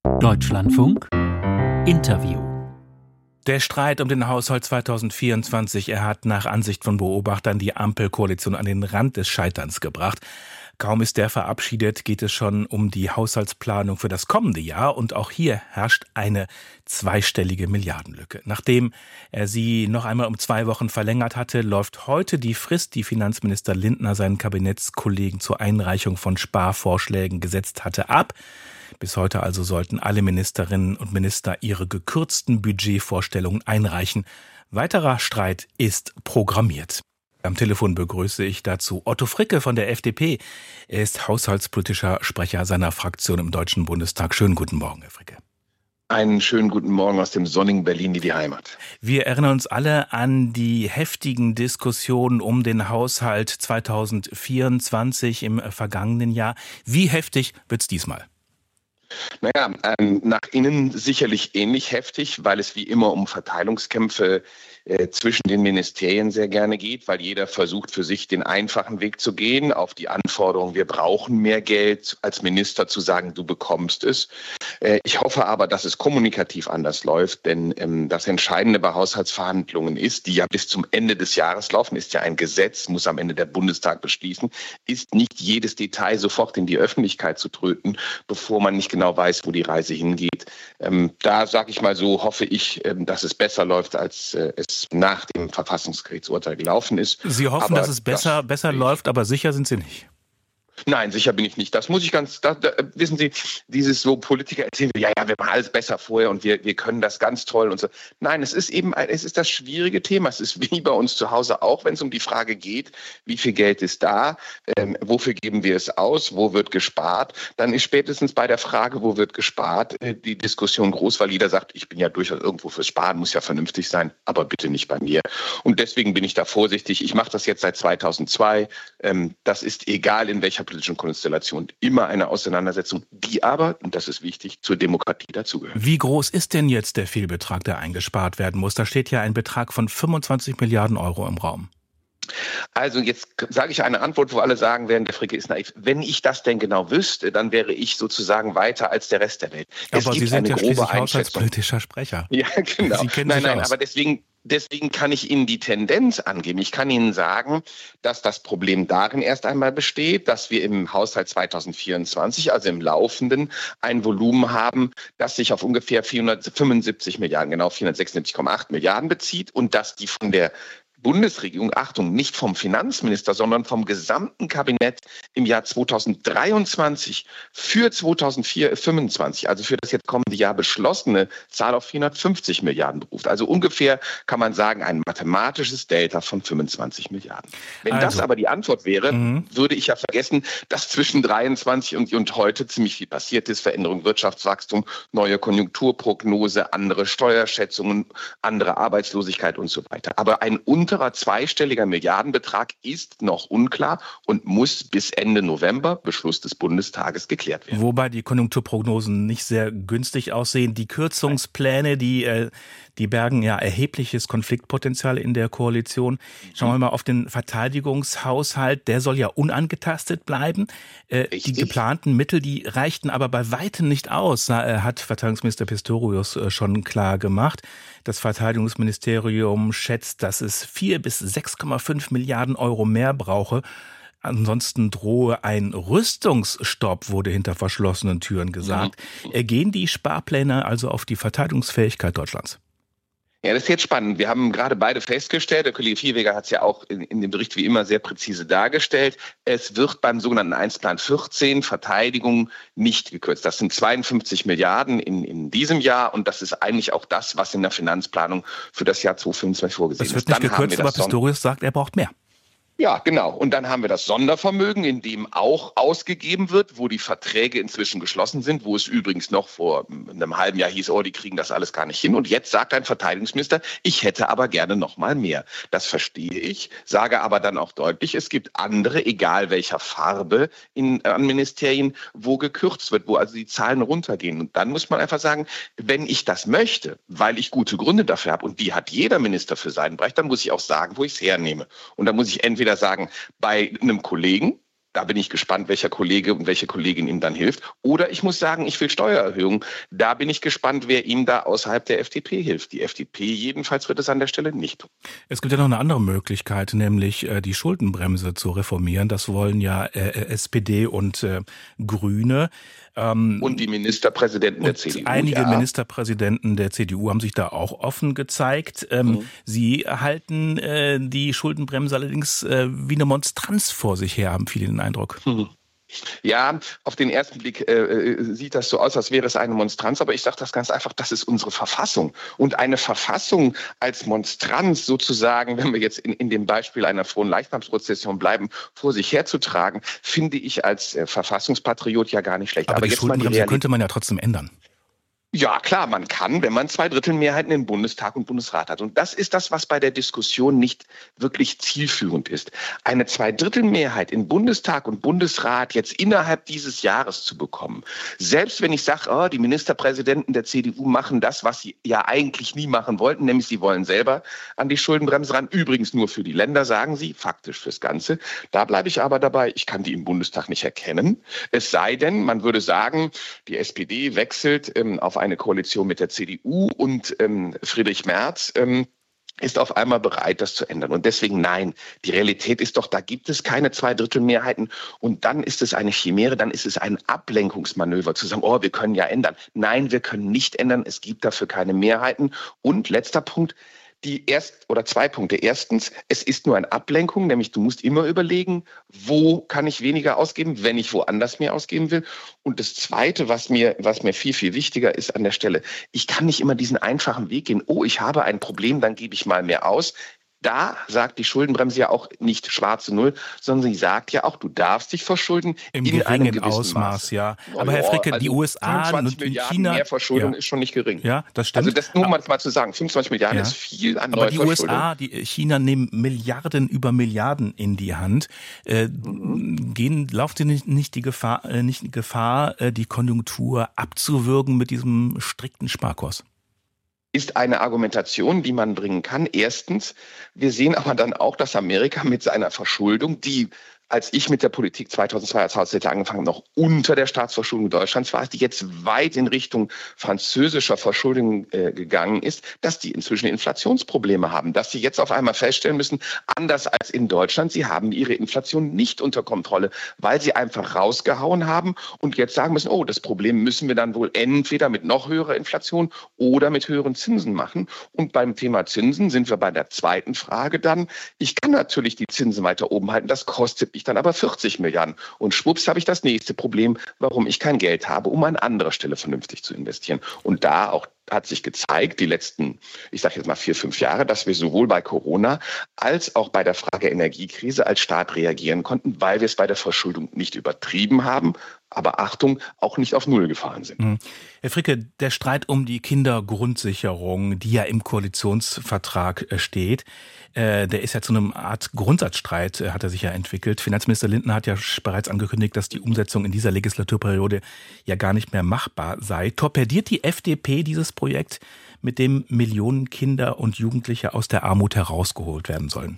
Deutschlandfunk Interview. Der Streit um den Haushalt 2024, er hat nach Ansicht von Beobachtern die Ampelkoalition an den Rand des Scheiterns gebracht. Kaum ist der verabschiedet, geht es schon um die Haushaltsplanung für das kommende Jahr. Und auch hier herrscht eine zweistellige Milliardenlücke. Nachdem er sie noch einmal um 2 Wochen verlängert hatte, läuft heute die Frist, die Finanzminister Lindner seinen Kabinettskollegen zur Einreichung von Sparvorschlägen gesetzt hatte, ab. Bis heute also sollten alle Ministerinnen und Minister ihre gekürzten Budgetvorstellungen einreichen. Weiterer Streit ist programmiert. Am Telefon begrüße ich dazu Otto Fricke von der FDP. Er ist haushaltspolitischer Sprecher seiner Fraktion im Deutschen Bundestag. Schönen guten Morgen, Herr Fricke. Einen schönen guten Morgen aus dem sonnigen Berlin in die Heimat. Wir erinnern uns alle an die heftigen Diskussionen um den Haushalt 2024 im vergangenen Jahr. Wie heftig wird's diesmal? Naja, nach innen sicherlich ähnlich heftig, weil es wie immer um Verteilungskämpfe zwischen den Ministerien sehr gerne geht, weil jeder versucht für sich den einfachen Weg zu gehen, auf die Anforderung, wir brauchen mehr Geld, als Minister zu sagen, du bekommst es. Ich hoffe aber, dass es kommunikativ anders läuft, denn das Entscheidende bei Haushaltsverhandlungen ist, die ja bis zum Ende des Jahres laufen, ist ja ein Gesetz, muss am Ende der Bundestag beschließen, ist nicht jedes Detail sofort in die Öffentlichkeit zu tröten, bevor man nicht genau weiß, wo die Reise hingeht. Da sage ich mal so, hoffe ich, dass es besser läuft, als es nach dem Verfassungsgerichtsurteil gelaufen ist. Sie hoffen, dass es besser läuft, aber sicher sind Sie nicht. Nein, sicher bin ich nicht. Das muss ich wissen Sie, dieses so Politiker erzählen, ja, wir machen alles besser vorher und wir können das ganz toll und so. Nein, es ist das schwierige Thema. Es ist wie bei uns zu Hause auch, wenn es um die Frage geht, wie viel Geld ist da, wofür geben wir es aus, wo wird gespart, dann ist spätestens bei der Frage, wo wird gespart, die Diskussion groß, weil jeder sagt, ich bin ja durchaus irgendwo fürs Sparen, muss ja vernünftig sein, aber bitte nicht bei mir. Und deswegen bin ich da vorsichtig. Ich mache das jetzt seit 2002. Das ist egal, in welcher politischen Konstellation immer eine Auseinandersetzung, die aber, und das ist wichtig, zur Demokratie dazugehört. Wie groß ist denn jetzt der Fehlbetrag, der eingespart werden muss? Da steht ja ein Betrag von 25 Milliarden Euro im Raum. Also jetzt sage ich eine Antwort, wo alle sagen werden, der Fricke ist naiv. Wenn ich das denn genau wüsste, dann wäre ich sozusagen weiter als der Rest der Welt. Aber Sie sind ja schließlich haushaltspolitischer Sprecher. Ja, genau. Sie kennen sich aus. Aber deswegen kann ich Ihnen die Tendenz angeben. Ich kann Ihnen sagen, dass das Problem darin erst einmal besteht, dass wir im Haushalt 2024, also im laufenden, ein Volumen haben, das sich auf ungefähr 475 Milliarden, genau 476,8 Milliarden bezieht und dass die von der Bundesregierung, Achtung, nicht vom Finanzminister, sondern vom gesamten Kabinett im Jahr 2023 für 2025, also für das jetzt kommende Jahr beschlossene Zahl auf 450 Milliarden beruft. Also ungefähr kann man sagen, ein mathematisches Delta von 25 Milliarden. Wenn das aber die Antwort wäre, würde ich ja vergessen, dass zwischen 23 und heute ziemlich viel passiert ist. Veränderung Wirtschaftswachstum, neue Konjunkturprognose, andere Steuerschätzungen, andere Arbeitslosigkeit und so weiter. Aber ein unterer zweistelliger Milliardenbetrag ist noch unklar und muss bis Ende November, Beschluss des Bundestages, geklärt werden. Wobei die Konjunkturprognosen nicht sehr günstig aussehen. Die Kürzungspläne, die bergen ja erhebliches Konfliktpotenzial in der Koalition. Schauen wir mal auf den Verteidigungshaushalt. Der soll ja unangetastet bleiben. Die geplanten Mittel, die reichten aber bei weitem nicht aus, hat Verteidigungsminister Pistorius schon klar gemacht. Das Verteidigungsministerium schätzt, dass es 4 bis 6,5 Milliarden Euro mehr brauche. Ansonsten drohe ein Rüstungsstopp, wurde hinter verschlossenen Türen gesagt. Gehen die Sparpläne also auf die Verteidigungsfähigkeit Deutschlands? Ja, das ist jetzt spannend. Wir haben gerade beide festgestellt, der Kollege Viehweger hat es ja auch in dem Bericht wie immer sehr präzise dargestellt, es wird beim sogenannten Einsplan 14 Verteidigung nicht gekürzt. Das sind 52 Milliarden in diesem Jahr und das ist eigentlich auch das, was in der Finanzplanung für das Jahr 2025 vorgesehen ist. Das wird nicht gekürzt, aber Pistorius sagt, er braucht mehr. Ja, genau. Und dann haben wir das Sondervermögen, in dem auch ausgegeben wird, wo die Verträge inzwischen geschlossen sind, wo es übrigens noch vor einem halben Jahr hieß, die kriegen das alles gar nicht hin. Und jetzt sagt ein Verteidigungsminister, ich hätte aber gerne noch mal mehr. Das verstehe ich, sage aber dann auch deutlich, es gibt andere, egal welcher Farbe an Ministerien, wo gekürzt wird, wo also die Zahlen runtergehen. Und dann muss man einfach sagen, wenn ich das möchte, weil ich gute Gründe dafür habe, und die hat jeder Minister für seinen Bereich, dann muss ich auch sagen, wo ich es hernehme. Und dann muss ich entweder sagen, bei einem Kollegen, Da bin ich gespannt, welcher Kollege und welche Kollegin ihm dann hilft. Oder ich muss sagen, ich will Steuererhöhung. Da bin ich gespannt, wer ihm da außerhalb der FDP hilft. Die FDP jedenfalls wird es an der Stelle nicht tun. Es gibt ja noch eine andere Möglichkeit, nämlich die Schuldenbremse zu reformieren. Das wollen ja SPD und Grüne. Und die Ministerpräsidenten der CDU. Einige Ministerpräsidenten der CDU haben sich da auch offen gezeigt. Sie halten die Schuldenbremse allerdings wie eine Monstranz vor sich her, haben viele den Eindruck. Ja, auf den ersten Blick sieht das so aus, als wäre es eine Monstranz. Aber ich sage das ganz einfach, das ist unsere Verfassung. Und eine Verfassung als Monstranz sozusagen, wenn wir jetzt in dem Beispiel einer frohen Leichnamsprozession bleiben, vor sich herzutragen, finde ich als Verfassungspatriot ja gar nicht schlecht. Aber die jetzt Schuldenbremse könnte man ja trotzdem ändern. Ja, klar, man kann, wenn man 2/3 im Bundestag und Bundesrat hat. Und das ist das, was bei der Diskussion nicht wirklich zielführend ist. Eine 2/3 in Bundestag und Bundesrat jetzt innerhalb dieses Jahres zu bekommen. Selbst wenn ich sage, die Ministerpräsidenten der CDU machen das, was sie ja eigentlich nie machen wollten, nämlich sie wollen selber an die Schuldenbremse ran. Übrigens nur für die Länder, sagen sie, faktisch fürs Ganze. Da bleibe ich aber dabei, ich kann die im Bundestag nicht erkennen. Es sei denn, man würde sagen, die SPD wechselt auf eine Koalition mit der CDU und Friedrich Merz ist auf einmal bereit, das zu ändern. Und deswegen nein, die Realität ist doch, da gibt es keine 2/3 und dann ist es eine Chimäre, dann ist es ein Ablenkungsmanöver zu sagen, wir können ja ändern. Nein, wir können nicht ändern, es gibt dafür keine Mehrheiten. Und letzter Punkt, zwei Punkte. Erstens, es ist nur eine Ablenkung, nämlich du musst immer überlegen, wo kann ich weniger ausgeben, wenn ich woanders mehr ausgeben will. Und das Zweite, was mir viel, viel wichtiger ist an der Stelle, ich kann nicht immer diesen einfachen Weg gehen, ich habe ein Problem, dann gebe ich mal mehr aus. Da sagt die Schuldenbremse ja auch nicht schwarze Null, sondern sie sagt ja auch, du darfst dich verschulden im geringen Ausmaß, ja. Aber Herr Fricke, die USA und China, mehr Verschuldung ist schon nicht gering. Ja, das stimmt. Also das nur mal zu sagen, 25 Milliarden ist viel an Aber die USA, China nehmen Milliarden über Milliarden in die Hand. Laufen Sie nicht die Gefahr, die Konjunktur abzuwürgen mit diesem strikten Sparkurs? Ist eine Argumentation, die man bringen kann. Erstens, wir sehen aber dann auch, dass Amerika mit seiner Verschuldung, die, als ich mit der Politik 2002 als Haushälter angefangen habe, noch unter der Staatsverschuldung Deutschlands war, die jetzt weit in Richtung französischer Verschuldung gegangen ist, dass die inzwischen Inflationsprobleme haben, dass sie jetzt auf einmal feststellen müssen, anders als in Deutschland, sie haben ihre Inflation nicht unter Kontrolle, weil sie einfach rausgehauen haben und jetzt sagen müssen, das Problem müssen wir dann wohl entweder mit noch höherer Inflation oder mit höheren Zinsen machen. Und beim Thema Zinsen sind wir bei der zweiten Frage dann. Ich kann natürlich die Zinsen weiter oben halten, das kostet ich dann aber 40 Milliarden. Und schwupps habe ich das nächste Problem, warum ich kein Geld habe, um an anderer Stelle vernünftig zu investieren. Und da auch hat sich gezeigt, die letzten, ich sage jetzt mal 4-5 Jahre, dass wir sowohl bei Corona als auch bei der Frage Energiekrise als Staat reagieren konnten, weil wir es bei der Verschuldung nicht übertrieben haben, aber Achtung, auch nicht auf Null gefahren sind. Herr Fricke, der Streit um die Kindergrundsicherung, die ja im Koalitionsvertrag steht, der ist ja zu einer Art Grundsatzstreit, hat er sich ja entwickelt. Finanzminister Lindner hat ja bereits angekündigt, dass die Umsetzung in dieser Legislaturperiode ja gar nicht mehr machbar sei. Torpediert die FDP dieses Projekt, mit dem Millionen Kinder und Jugendliche aus der Armut herausgeholt werden sollen?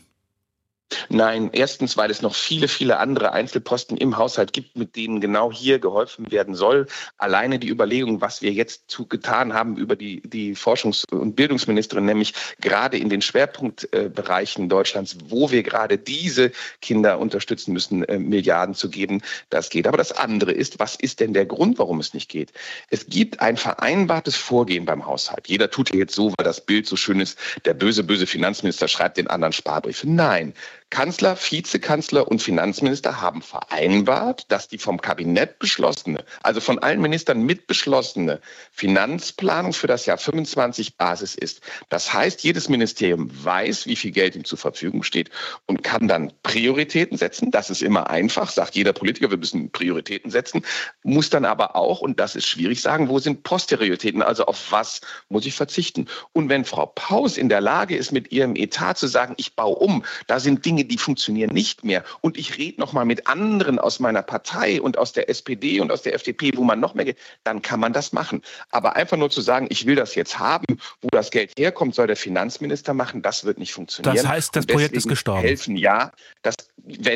Nein, erstens, weil es noch viele, viele andere Einzelposten im Haushalt gibt, mit denen genau hier geholfen werden soll. Alleine die Überlegung, was wir jetzt getan haben über die Forschungs- und Bildungsministerin, nämlich gerade in den Schwerpunktbereichen Deutschlands, wo wir gerade diese Kinder unterstützen müssen, Milliarden zu geben, das geht. Aber das andere ist, was ist denn der Grund, warum es nicht geht? Es gibt ein vereinbartes Vorgehen beim Haushalt. Jeder tut ja jetzt so, weil das Bild so schön ist, der böse, böse Finanzminister schreibt den anderen Sparbriefe. Nein. Kanzler, Vizekanzler und Finanzminister haben vereinbart, dass die vom Kabinett beschlossene, also von allen Ministern mit beschlossene Finanzplanung für das Jahr 25 Basis ist. Das heißt, jedes Ministerium weiß, wie viel Geld ihm zur Verfügung steht und kann dann Prioritäten setzen. Das ist immer einfach, sagt jeder Politiker, wir müssen Prioritäten setzen, muss dann aber auch, und das ist schwierig, sagen, wo sind Posterioritäten, also auf was muss ich verzichten. Und wenn Frau Paus in der Lage ist, mit ihrem Etat zu sagen, ich baue um, da sind Dinge, die funktionieren nicht mehr. Und ich rede noch mal mit anderen aus meiner Partei und aus der SPD und aus der FDP, wo man noch mehr geht, dann kann man das machen. Aber einfach nur zu sagen, ich will das jetzt haben, wo das Geld herkommt, soll der Finanzminister machen, das wird nicht funktionieren. Das heißt, das Projekt ist gestorben. Helfen, ja, wenn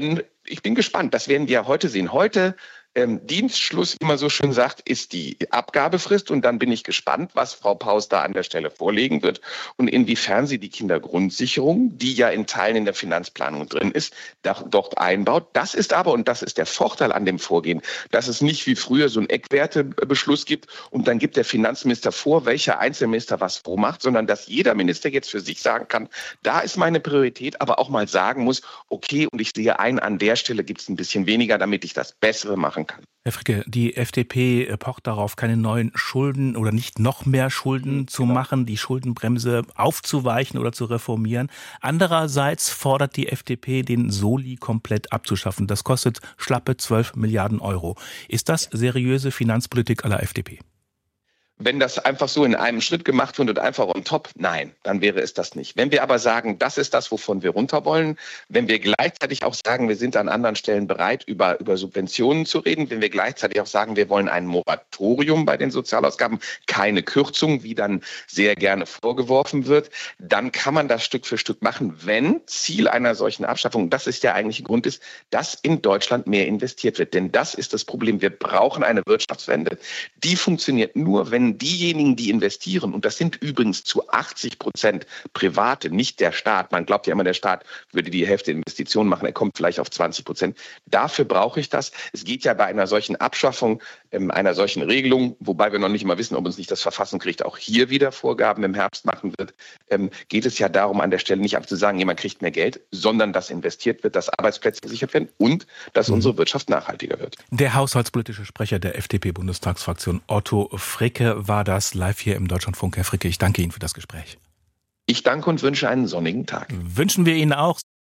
Ich bin gespannt. Das werden wir ja heute sehen. Heute Dienstschluss, wie man so schön sagt, ist die Abgabefrist. Und dann bin ich gespannt, was Frau Paus da an der Stelle vorlegen wird und inwiefern sie die Kindergrundsicherung, die ja in Teilen in der Finanzplanung drin ist, dort einbaut. Das ist aber, und das ist der Vorteil an dem Vorgehen, dass es nicht wie früher so einen Eckwertebeschluss gibt und dann gibt der Finanzminister vor, welcher Einzelminister was wo macht, sondern dass jeder Minister jetzt für sich sagen kann, da ist meine Priorität, aber auch mal sagen muss, okay, und ich sehe ein, an der Stelle gibt es ein bisschen weniger, damit ich das Bessere machen kann. Herr Fricke, die FDP pocht darauf, keine neuen Schulden oder nicht noch mehr Schulden zu machen, die Schuldenbremse aufzuweichen oder zu reformieren. Andererseits fordert die FDP, den Soli komplett abzuschaffen. Das kostet schlappe 12 Milliarden Euro. Ist das seriöse Finanzpolitik à la FDP? Wenn das einfach so in einem Schritt gemacht wird und einfach on top, nein, dann wäre es das nicht. Wenn wir aber sagen, das ist das, wovon wir runter wollen, wenn wir gleichzeitig auch sagen, wir sind an anderen Stellen bereit, über Subventionen zu reden, wenn wir gleichzeitig auch sagen, wir wollen ein Moratorium bei den Sozialausgaben, keine Kürzung, wie dann sehr gerne vorgeworfen wird, dann kann man das Stück für Stück machen, wenn Ziel einer solchen Abschaffung, das ist der eigentliche Grund ist, dass in Deutschland mehr investiert wird. Denn das ist das Problem. Wir brauchen eine Wirtschaftswende. Die funktioniert nur, wenn diejenigen, die investieren, und das sind übrigens zu 80% Private, nicht der Staat. Man glaubt ja immer, der Staat würde die Hälfte Investitionen machen, er kommt vielleicht auf 20%. Dafür brauche ich das. Es geht ja bei einer solchen Abschaffung, einer solchen Regelung, wobei wir noch nicht mal wissen, ob uns nicht das Verfassungsgericht auch hier wieder Vorgaben im Herbst machen wird, geht es ja darum, an der Stelle nicht einfach zu sagen, jemand kriegt mehr Geld, sondern dass investiert wird, dass Arbeitsplätze gesichert werden und dass unsere Wirtschaft nachhaltiger wird. Der haushaltspolitische Sprecher der FDP-Bundestagsfraktion Otto Fricke war das live hier im Deutschlandfunk. Herr Fricke, ich danke Ihnen für das Gespräch. Ich danke und wünsche einen sonnigen Tag. Wünschen wir Ihnen auch.